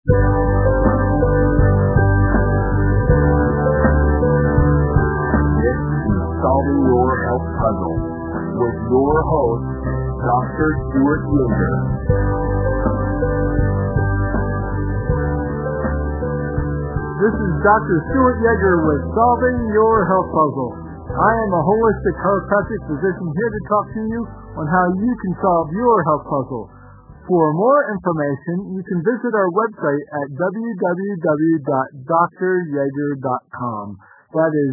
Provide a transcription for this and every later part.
This is Solving Your Health Puzzle with your host, Dr. Stuart Yeager. This is Dr. Stuart Yeager with Solving Your Health Puzzle. I am a holistic chiropractic physician here to talk to you on how you can solve your health puzzle. For more information, you can visit our website at www.dryeager.com. That is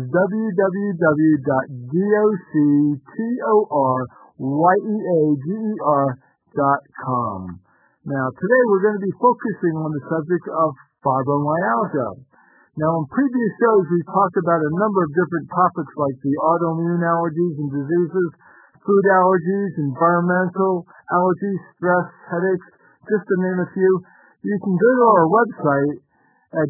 www.doctoryeager.com. Now, today we're going to be focusing on the subject of fibromyalgia. Now, in previous shows, we've talked about a number of different topics like the autoimmune allergies and diseases, food allergies, environmental allergies, stress, headaches, just to name a few. You can go to our website at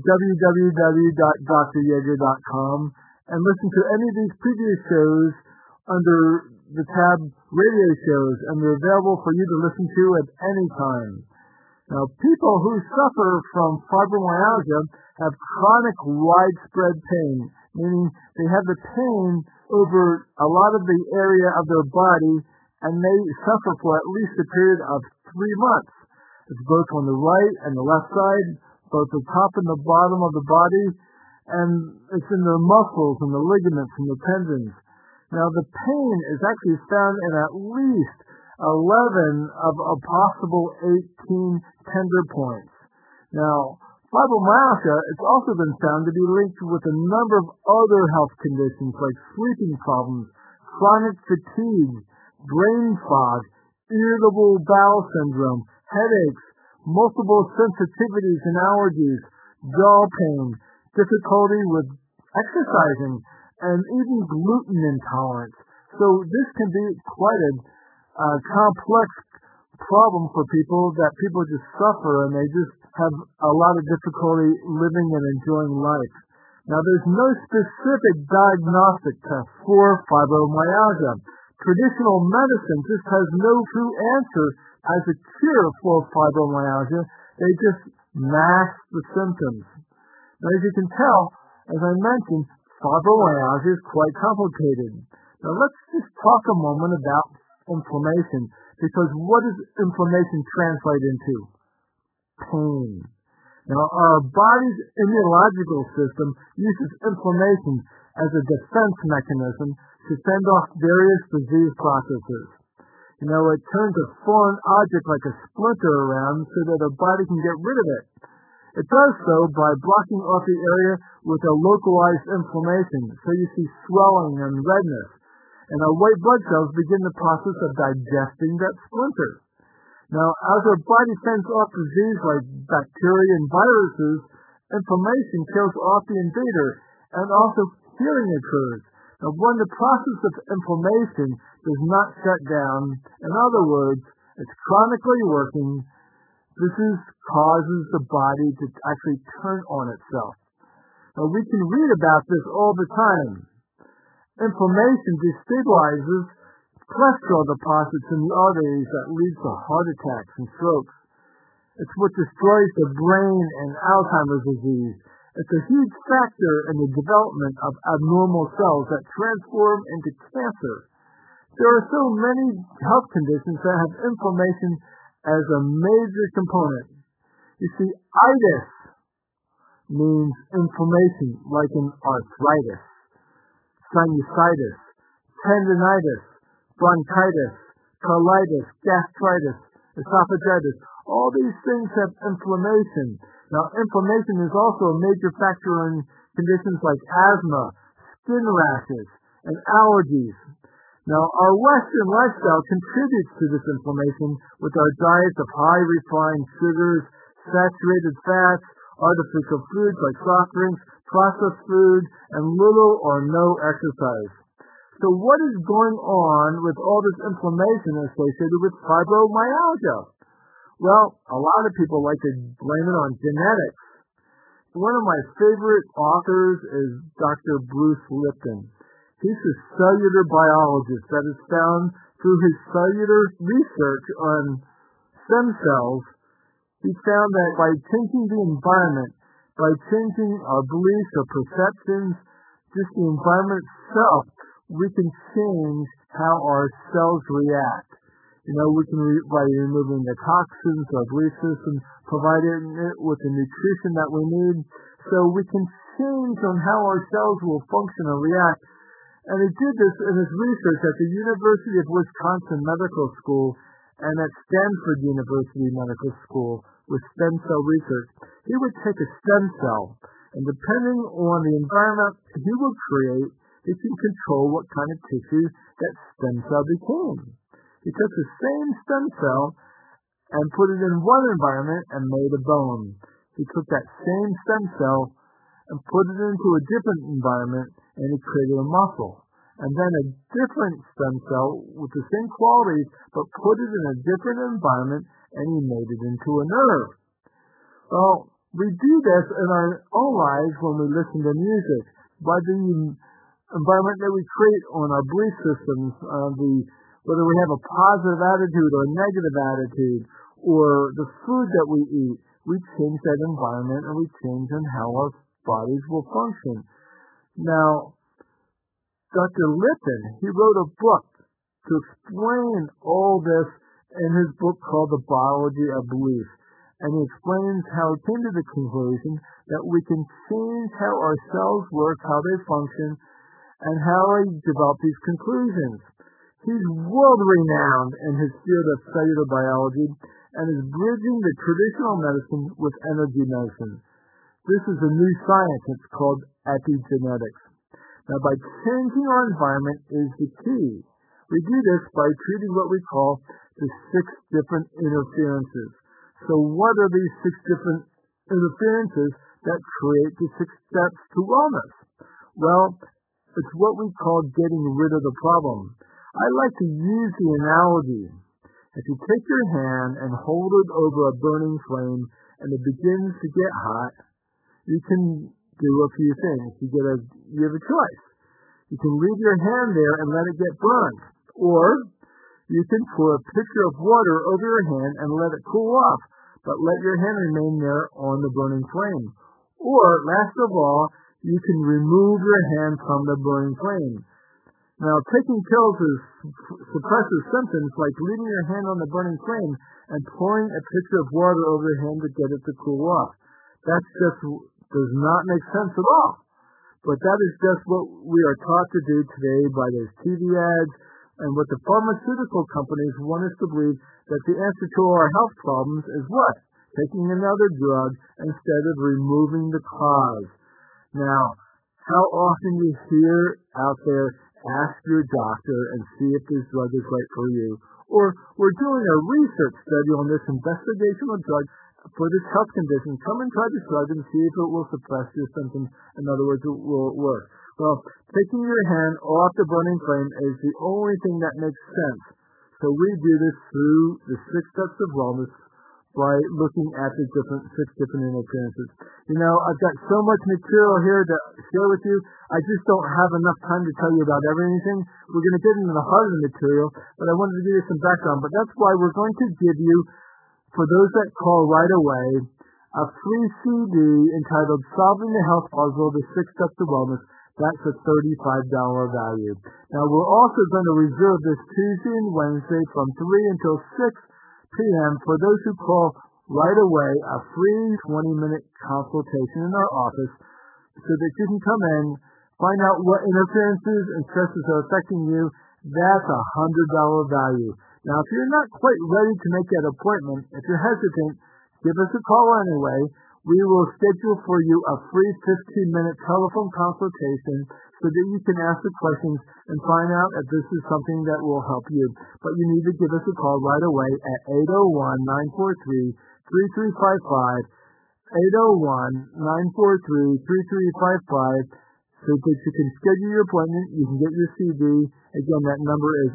www.dryeager.com and listen to any of these previous shows under the tab Radio Shows, and they're available for you to listen to at any time. Now, people who suffer from fibromyalgia have chronic widespread pain, meaning they have the pain over a lot of the area of their body, and they suffer for at least a period of 3 months. It's both on the right and the left side, both the top and the bottom of the body, and it's in their muscles and the ligaments and the tendons. Now, the pain is actually found in at least 11 of a possible 18 tender points. Now, fibromyalgia has also been found to be linked with a number of other health conditions like sleeping problems, chronic fatigue, brain fog, irritable bowel syndrome, headaches, multiple sensitivities and allergies, jaw pain, difficulty with exercising, and even gluten intolerance. So this can be quite a complex problem for people that people just suffer and they just have a lot of difficulty living and enjoying life. Now, there's no specific diagnostic test for fibromyalgia. Traditional medicine just has no true answer as a cure for fibromyalgia. They just mask the symptoms. Now, as you can tell, as I mentioned, fibromyalgia is quite complicated. Now, let's just talk a moment about inflammation, because what does inflammation translate into? Pain. Now, our body's immunological system uses inflammation as a defense mechanism to fend off various disease processes. You know, it turns a foreign object like a splinter around so that our body can get rid of it. It does so by blocking off the area with a localized inflammation, so you see swelling and redness, and our white blood cells begin the process of digesting that splinter. Now, as our body fends off disease like bacteria and viruses, inflammation kills off the invader, and also healing occurs. Now, when the process of inflammation does not shut down, in other words, it's chronically working, this causes the body to actually turn on itself. Now, we can read about this all the time. Inflammation destabilizes cholesterol deposits in the arteries that leads to heart attacks and strokes. It's what destroys the brain and Alzheimer's disease. It's a huge factor in the development of abnormal cells that transform into cancer. There are so many health conditions that have inflammation as a major component. You see, itis means inflammation, like in arthritis, sinusitis, tendinitis, bronchitis, colitis, gastritis, esophagitis. All these things have inflammation. Now, inflammation is also a major factor in conditions like asthma, skin rashes, and allergies. Now, our Western lifestyle contributes to this inflammation with our diets of high refined sugars, saturated fats, artificial foods like soft drinks, processed food, and little or no exercise. So what is going on with all this inflammation associated with fibromyalgia? Well, a lot of people like to blame it on genetics. One of my favorite authors is Dr. Bruce Lipton. He's a cellular biologist that has found through his cellular research on stem cells He found that by changing the environment, by changing our beliefs or perceptions, just the environment itself, we can change how our cells react. We can, by removing the toxins, our belief system, providing it with the nutrition that we need, so we can change on how our cells will function and react. And he did this in his research at the University of Wisconsin Medical School and at Stanford University Medical School with stem cell research. He would take a stem cell, and depending on the environment he would create, he can control what kind of tissue that stem cell became. He took the same stem cell and put it in one environment and made a bone. He took that same stem cell and put it into a different environment and he created a muscle. And then a different stem cell with the same qualities but put it in a different environment and he made it into a nerve. Well, we do this in our own lives when we listen to music. By the environment that we create on our belief systems, whether we have a positive attitude or a negative attitude, or the food that we eat, we change that environment and we change on how our bodies will function. Now, Dr. Lipton, he wrote a book to explain all this in his book called The Biology of Belief. And he explains how he came to the conclusion that we can change how our cells work, how they function, and how he developed these conclusions. He's world-renowned in his field of cellular biology and is bridging the traditional medicine with energy medicine. This is a new science. It's called epigenetics. Now, by changing our environment is the key. We do this by treating what we call the 6 different interferences. So what are these 6 different interferences that create the 6 steps to wellness? Well, it's what we call getting rid of the problem. I like to use the analogy. If you take your hand and hold it over a burning flame and it begins to get hot, you can do a few things. You have a choice. You can leave your hand there and let it get burned. Or you can pour a pitcher of water over your hand and let it cool off, but let your hand remain there on the burning flame. Or, last of all, you can remove your hand from the burning flame. Now, taking pills suppresses symptoms like leaving your hand on the burning flame and pouring a pitcher of water over your hand to get it to cool off. That just does not make sense at all. But that is just what we are taught to do today by those TV ads and what the pharmaceutical companies want us to believe, that the answer to our health problems is what? Taking another drug instead of removing the cause. Now, how often you hear out there, ask your doctor and see if this drug is right for you. Or we're doing a research study on this investigational drug for this health condition. Come and try this drug and see if it will suppress your symptoms. In other words, it will work. Well, taking your hand off the burning flame is the only thing that makes sense. So we do this through the 6 steps of wellness by looking at the 6 different interferences. I've got so much material here to share with you. I just don't have enough time to tell you about everything. We're going to get into the heart of the material, but I wanted to give you some background. But that's why we're going to give you, for those that call right away, a free CD entitled Solving the Health Puzzle, the 6 Steps to Wellness. That's a $35 value. Now, we're also going to reserve this Tuesday and Wednesday from 3 until 6 p.m. for those who call right away, a free 20-minute consultation in our office so that you can come in, find out what interferences and stresses are affecting you. That's a $100 value. Now, if you're not quite ready to make that appointment, if you're hesitant, give us a call anyway. We will schedule for you a free 15-minute telephone consultation so that you can ask the questions and find out if this is something that will help you. But you need to give us a call right away at 801-943-3355, 801-943-3355, so that you can schedule your appointment. You can get your CD. Again, that number is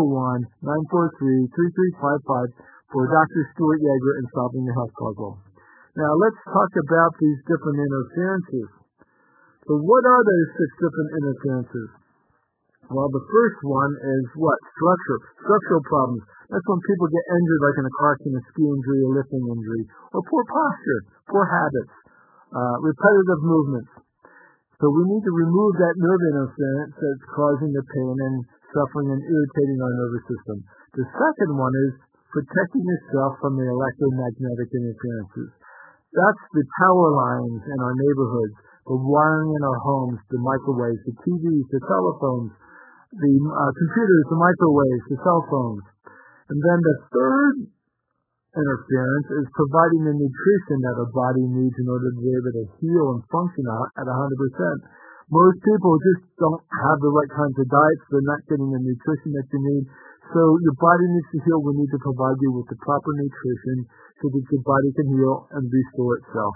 801-943-3355 for Dr. Stuart Yeager in Solving the Health Puzzle. Now, let's talk about these different interferences. So what are those 6 different interferences? Well, the first one is what? Structural problems. That's when people get injured, like in a car accident, a ski injury, a lifting injury, or poor posture, poor habits, repetitive movements. So we need to remove that nerve interference that's causing the pain and suffering and irritating our nervous system. The second one is protecting yourself from the electromagnetic interferences. That's the power lines in our neighborhoods, the wiring in our homes, the microwaves, the TVs, the telephones, the computers, the microwaves, the cell phones. And then the third interference is providing the nutrition that our body needs in order to be able to heal and function at 100%. Most people just don't have the right kinds of diets. They're not getting the nutrition that you need. So your body needs to heal. We need to provide you with the proper nutrition so that your body can heal and restore itself.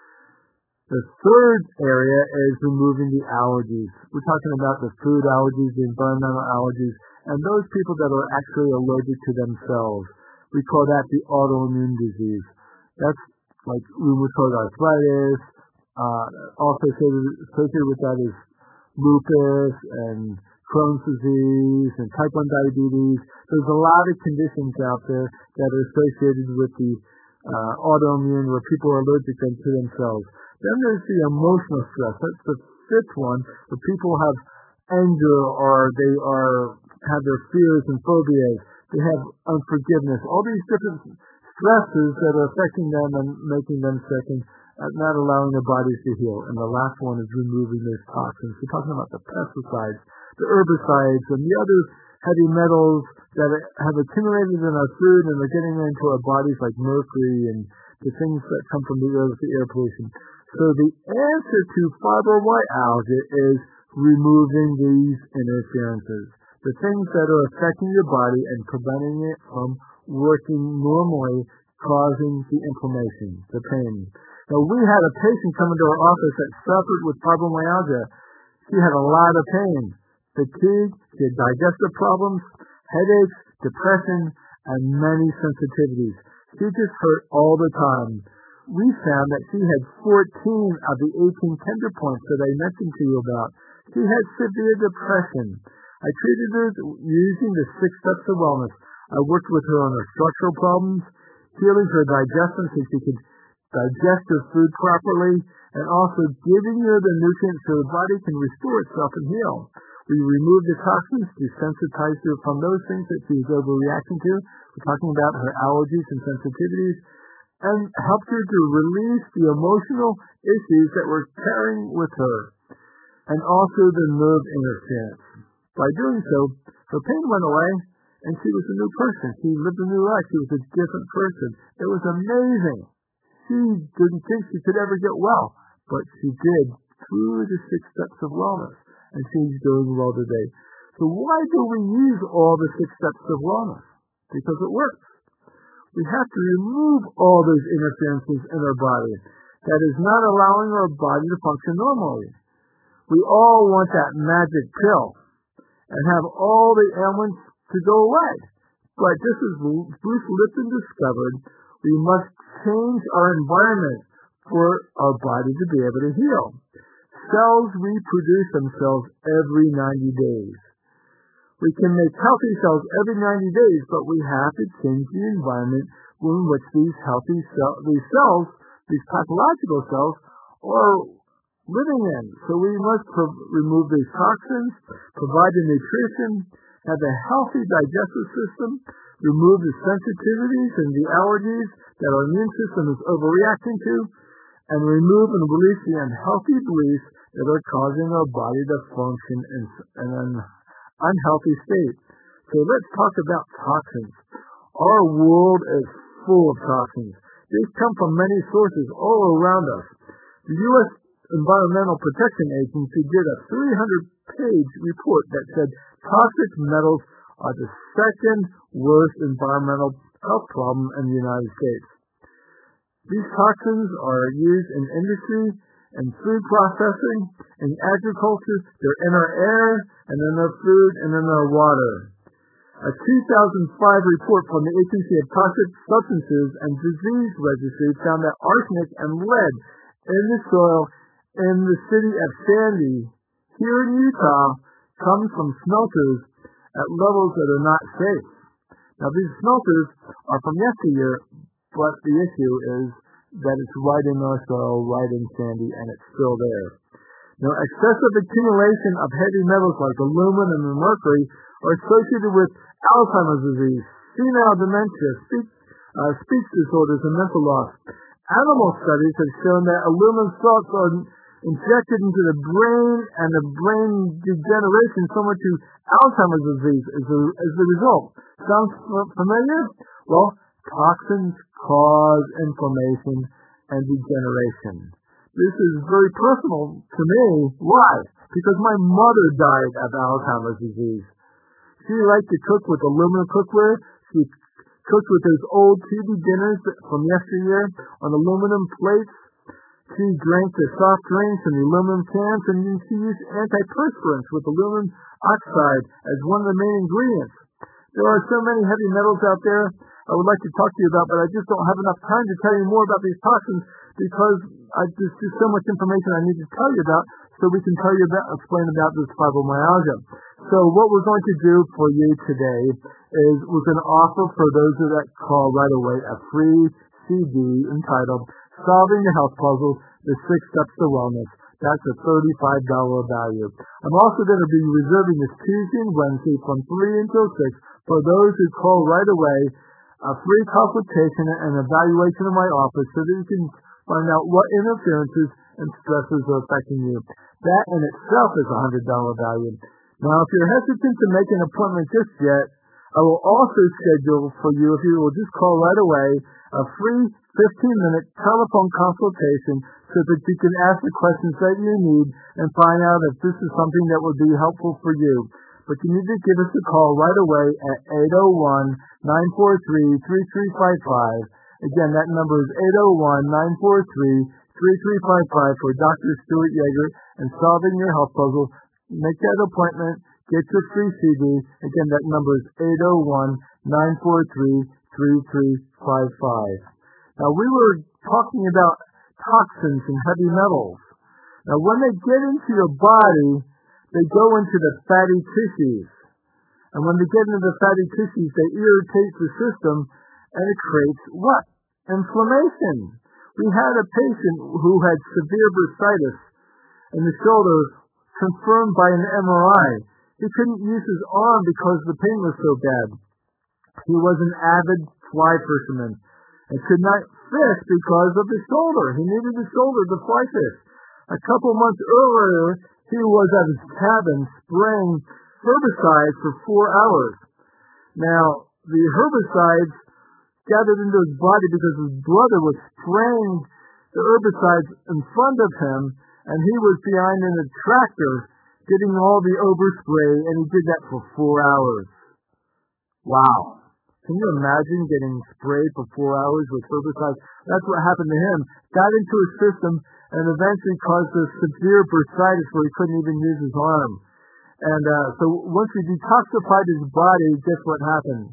The third area is removing the allergies. We're talking about the food allergies, the environmental allergies, and those people that are actually allergic to themselves. We call that the autoimmune disease. That's like rheumatoid arthritis. Also associated with that is lupus and Crohn's disease and type 1 diabetes. There's a lot of conditions out there that are associated with the autoimmune where people are allergic to themselves. Then there's the emotional stress. That's the fifth one, where people have anger or they have their fears and phobias. They have unforgiveness. All these different stresses that are affecting them and making them sick and not allowing their bodies to heal. And the last one is removing those toxins. We're talking about the pesticides, the herbicides, and the other heavy metals that have accumulated in our food and are getting into our bodies like mercury and the things that come from the air with the air pollution. So the answer to fibromyalgia is removing these interferences, the things that are affecting your body and preventing it from working normally, causing the inflammation, the pain. Now, we had a patient come into our office that suffered with fibromyalgia. She had a lot of pain, fatigue, she had digestive problems, headaches, depression, and many sensitivities. She just hurt all the time. We found that she had 14 of the 18 tender points that I mentioned to you about. She had severe depression. I treated her using the 6 steps of wellness. I worked with her on her structural problems, healing her digestion so she could digest her food properly, and also giving her the nutrients so her body can restore itself and heal. We removed the toxins, desensitized her from those things that she was overreacting to. We're talking about her allergies and sensitivities, and helped her to release the emotional issues that were carrying with her, and also the nerve interference. By doing so, her pain went away, and she was a new person. She lived a new life. She was a different person. It was amazing. She didn't think she could ever get well, but she did through the 6 steps of wellness, and she's doing well today. So why do we use all the 6 steps of wellness? Because it works. We have to remove all those interferences in our body that is not allowing our body to function normally. We all want that magic pill and have all the ailments to go away. But just as Bruce Lipton discovered, we must change our environment for our body to be able to heal. Cells reproduce themselves every 90 days. We can make healthy cells every 90 days, but we have to change the environment in which these cells, these pathological cells, are living in. So we must remove these toxins, provide the nutrition, have a healthy digestive system, remove the sensitivities and the allergies that our immune system is overreacting to, and remove and release the unhealthy beliefs that are causing our body to function in an unhealthy state. So let's talk about toxins. Our world is full of toxins. These come from many sources all around us. The U.S. Environmental Protection Agency did a 300-page report that said toxic metals are the second worst environmental health problem in the United States. These toxins are used in industry and food processing, in agriculture, they're in our air, and in our food, and in our water. A 2005 report from the Agency of Toxic Substances and Disease Registry found that arsenic and lead in the soil in the city of Sandy, here in Utah, comes from smelters at levels that are not safe. Now, these smelters are from yesteryear, but the issue is that it's right in our soil, right in Sandy, and it's still there. Now, excessive accumulation of heavy metals like aluminum and mercury are associated with Alzheimer's disease, senile dementia, speech disorders, and mental loss. Animal studies have shown that aluminum salts are injected into the brain, and the brain degeneration similar to Alzheimer's disease is the result. Sounds familiar? Well, toxins cause inflammation and degeneration. This is very personal to me. Why? Because my mother died of Alzheimer's disease. She liked to cook with aluminum cookware. She cooked with those old TV dinners from yesteryear on aluminum plates. She drank the soft drinks in the aluminum cans, and she used antiperspirants with aluminum oxide as one of the main ingredients. There are so many heavy metals out there I would like to talk to you about, but I just don't have enough time to tell you more about these toxins because there's just so much information I need to tell you about so we can explain about this fibromyalgia. So what we're going to do for you today is we're going to offer for those that call right away a free CD entitled Solving the Health Puzzle, The 6 Steps to Wellness. That's a $35 value. I'm also going to be reserving this Tuesday and Wednesday from 3 until 6 for those who call right away, a free consultation and evaluation in my office so that you can find out what interferences and stresses are affecting you. That in itself is a $100 value. Now, if you're hesitant to make an appointment just yet, I will also schedule for you, if you will just call right away, a free 15-minute telephone consultation so that you can ask the questions that you need and find out if this is something that would be helpful for you. But you need to give us a call right away at 801-943-3355. Again, that number is 801-943-3355 for Dr. Stuart Yeager and Solving Your Health Puzzle. Make that appointment. Get your free CD. Again, that number is 801-943-3355. Now, we were talking about toxins and heavy metals. Now, when they get into your body, they go into the fatty tissues. And when they get into the fatty tissues, they irritate the system, and it creates what? Inflammation. We had a patient who had severe bursitis in the shoulder, confirmed by an MRI. He couldn't use his arm because the pain was so bad. He was an avid fly fisherman and could not fish because of his shoulder. He needed his shoulder to fly fish. A couple months earlier, he was at his cabin spraying herbicides for 4 hours. Now, the herbicides gathered into his body because his brother was spraying the herbicides in front of him, and he was behind in a tractor getting all the overspray, and he did that for 4 hours. Wow. Can you imagine getting sprayed for 4 hours with herbicides? That's what happened to him. Got into his system and eventually caused a severe bursitis where he couldn't even use his arm. And so once we detoxified his body, guess what happened?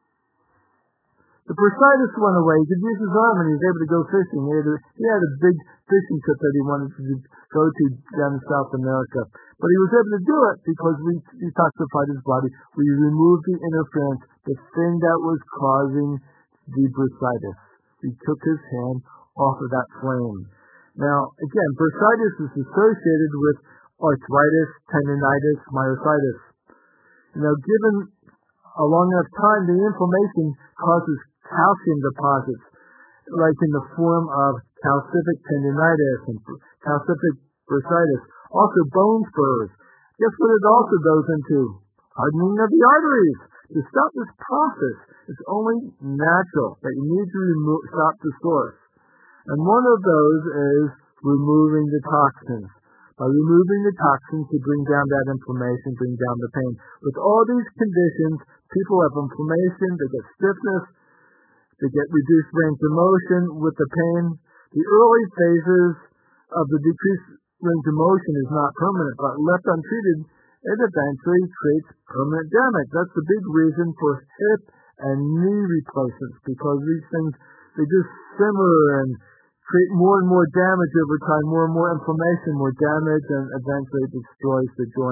The bursitis went away. He could use his arm and he was able to go fishing. He had a big fishing trip that he wanted to go to down in South America. But he was able to do it because we detoxified his body. We removed the interference, the thing that was causing the bursitis. We took his hand off of that flame. Now, again, bursitis is associated with arthritis, tendinitis, myositis. Given a long enough time, the inflammation causes calcium deposits, like in the form of calcific tendinitis and calcific bursitis. Also, bone spurs. Guess what it also goes into? Hardening of the arteries. To stop this process, it's only natural that you need to stop the source. And one of those is removing the toxins. By removing the toxins, you bring down that inflammation, bring down the pain. With all these conditions, people have inflammation, they get stiffness, they get reduced range of motion with the pain. The early phases of the decreased range of motion is not permanent, but left untreated, it eventually creates permanent damage. That's the big reason for hip and knee replacements, because these things, they just simmer and create more and more damage over time, more and more inflammation, more damage, and eventually it destroys the joint.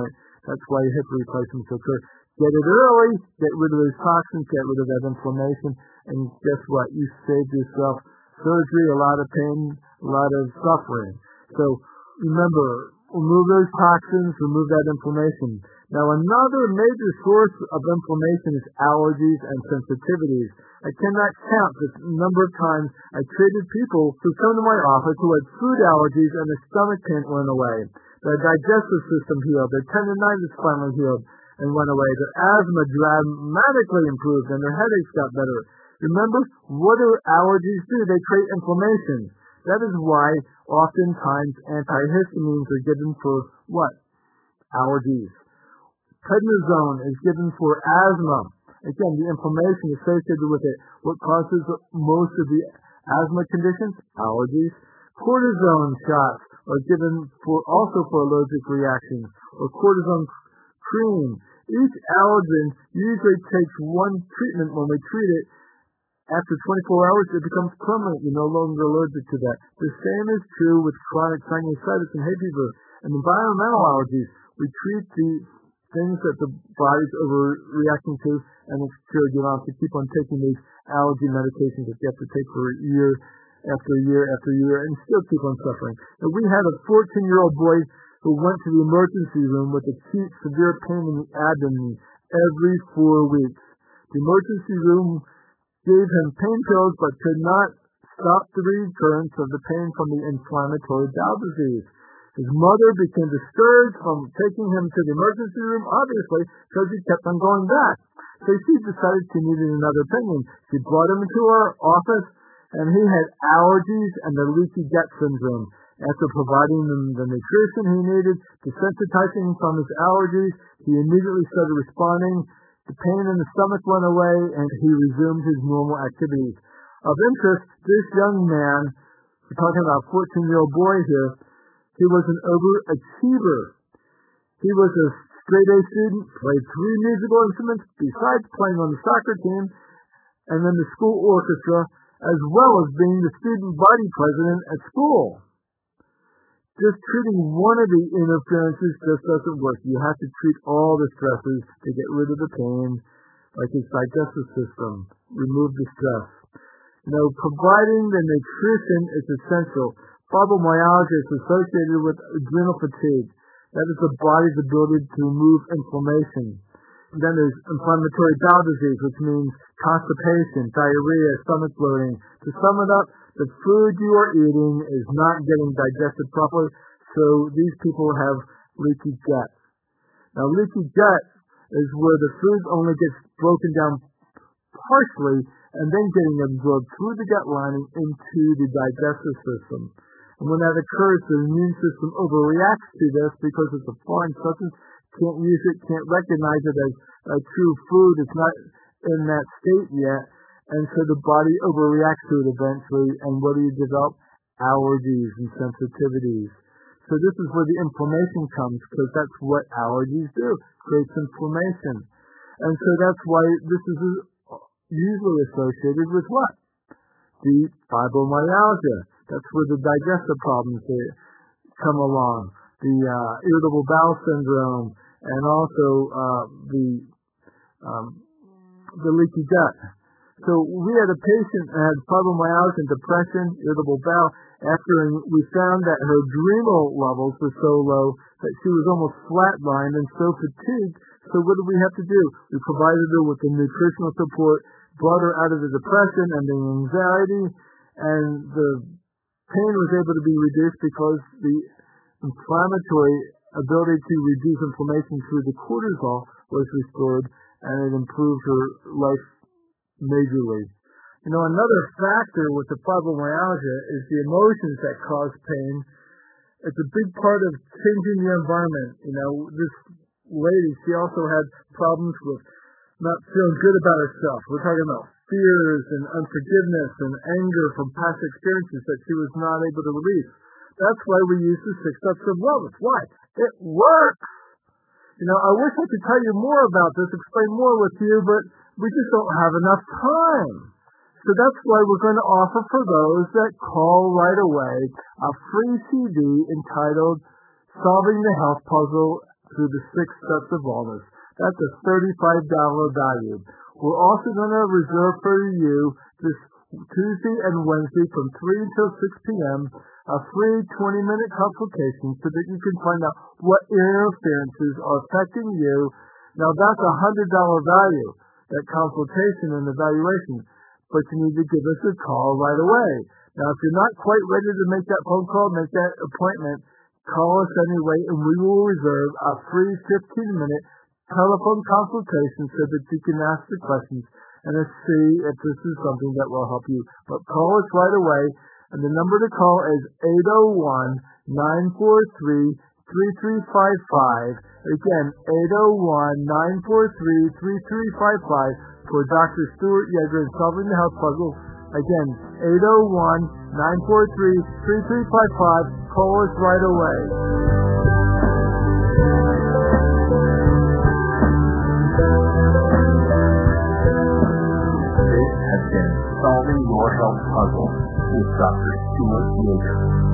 That's why hip replacements occur. Get it early, get rid of those toxins, get rid of that inflammation, and guess what? You saved yourself surgery, a lot of pain, a lot of suffering. So remember, remove those toxins, remove that inflammation. Now, another major source of inflammation is allergies and sensitivities. I cannot count the number of times I treated people who come to my office who had food allergies and their stomach pain went away. Their digestive system healed, their tendinitis finally healed and went away. Their asthma dramatically improved and their headaches got better. Remember, what do allergies do? They create inflammation. That is why oftentimes antihistamines are given for what? Allergies. Prednisone is given for asthma. Again, the inflammation associated with it. What causes most of the asthma conditions? Allergies. Cortisone shots are given also for allergic reactions, or cortisone cream. Each allergen usually takes one treatment when we treat it. After 24 hours, it becomes permanent. You're no longer allergic to that. The same is true with chronic sinusitis and hay fever and environmental allergies. We treat the things that the body's overreacting to, and it's cured. You don't have to keep on taking these allergy medications that you have to take for year after year after year and still keep on suffering. Now, we had a 14-year-old boy who went to the emergency room with acute severe pain in the abdomen every 4 weeks. The emergency room gave him pain pills but could not stop the recurrence of the pain from the inflammatory bowel disease. His mother became discouraged from taking him to the emergency room, obviously, because he kept on going back. So she decided she needed another opinion. She brought him into our office, and he had allergies and the leaky gut syndrome. After providing him the nutrition he needed, desensitizing him from his allergies, he immediately started responding. The pain in the stomach went away, and he resumed his normal activities. Of interest, this young man, we're talking about a 14-year-old boy here, he was an overachiever. He was a straight-A student, played 3 musical instruments besides playing on the soccer team, and then the school orchestra, as well as being the student body president at school. Just treating one of the interferences just doesn't work. You have to treat all the stresses to get rid of the pain, like his digestive system, remove the stress. Providing the nutrition is essential. Fibromyalgia is associated with adrenal fatigue. That is the body's ability to remove inflammation. And then there's inflammatory bowel disease, which means constipation, diarrhea, stomach bloating. To sum it up, the food you are eating is not getting digested properly, so these people have leaky gut. Now, leaky gut is where the food only gets broken down partially and then getting absorbed through the gut lining into the digestive system. And when that occurs, the immune system overreacts to this because it's a foreign substance, can't use it, can't recognize it as a true food. It's not in that state yet. And so the body overreacts to it eventually. And what do you develop? Allergies and sensitivities. So this is where the inflammation comes, because that's what allergies do, creates inflammation. And so that's why this is usually associated with what? The fibromyalgia. That's where the digestive problems come along. The irritable bowel syndrome, and also the leaky gut. So we had a patient that had fibromyalgia and depression, irritable bowel, after we found that her adrenal levels were so low that she was almost flatlined and so fatigued. So what did we have to do? We provided her with the nutritional support, brought her out of the depression and the anxiety, and the pain was able to be reduced because the inflammatory ability to reduce inflammation through the cortisol was restored, and it improved her life majorly. Another factor with the fibromyalgia is the emotions that cause pain. It's a big part of changing the environment. This lady, she also had problems with not feeling good about herself. We're talking about fears and unforgiveness and anger from past experiences that she was not able to release. That's why we use the 6 steps of wellness. Why? It works! I wish I could tell you more about this, explain more with you, but we just don't have enough time. So that's why we're going to offer for those that call right away a free CD entitled Solving the Health Puzzle through the 6 Steps of Wellness. That's a $35 value. We're also going to reserve for you this Tuesday and Wednesday from 3 until 6 p.m. a free 20-minute consultation so that you can find out what interferences are affecting you. Now, that's a $100 value, that consultation and evaluation, but you need to give us a call right away. Now, if you're not quite ready to make that phone call, make that appointment, call us anyway, and we will reserve a free 15-minute telephone consultation so that you can ask the questions and see if this is something that will help you. But call us right away, and the number to call is 801-943-3355. Again, 801-943-3355 for Dr. Stuart Yeager in Solving the Health Puzzle. Again, 801-943-3355. Call us right away. This has been Solving Your Health Puzzle with Dr. Stuart Yeager.